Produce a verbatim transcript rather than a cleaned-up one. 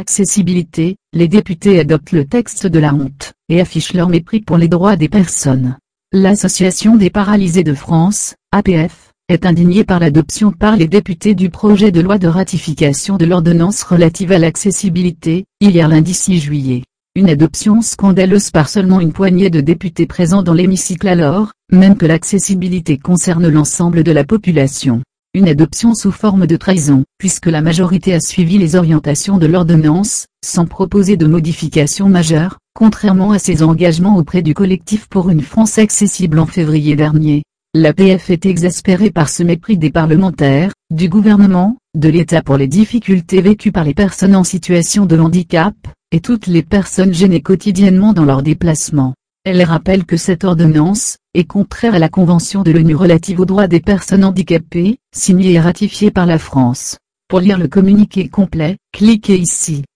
l'accessibilité, les députés adoptent le texte de la honte, et affichent leur mépris pour les droits des personnes. L'Association des paralysés de France, A P F, est indignée par l'adoption par les députés du projet de loi de ratification de l'ordonnance relative à l'accessibilité, hier lundi six juillet. Une adoption scandaleuse par seulement une poignée de députés présents dans l'hémicycle alors, même que l'accessibilité concerne l'ensemble de la population. Une adoption sous forme de trahison, puisque la majorité a suivi les orientations de l'ordonnance, sans proposer de modifications majeures, contrairement à ses engagements auprès du collectif pour une France accessible en février dernier. L'A P F est exaspérée par ce mépris des parlementaires, du gouvernement, de l'État pour les difficultés vécues par les personnes en situation de handicap, et toutes les personnes gênées quotidiennement dans leurs déplacements. Elle rappelle que cette ordonnance est contraire à la Convention de l'ONU relative aux droits des personnes handicapées, signée et ratifiée par la France. Pour lire le communiqué complet, cliquez ici.